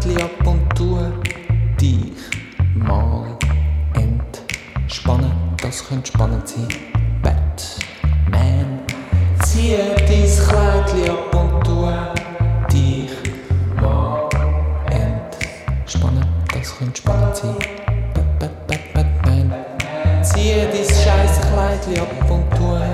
Kleidli ab und tu dich mal entspannen. Das könnte spannend sein. Batman, zieh dein Kleidli ab und tu dich mal entspannen. Das könnte spannend sein. Batman, zieh dein scheiß Kleidli ab und tu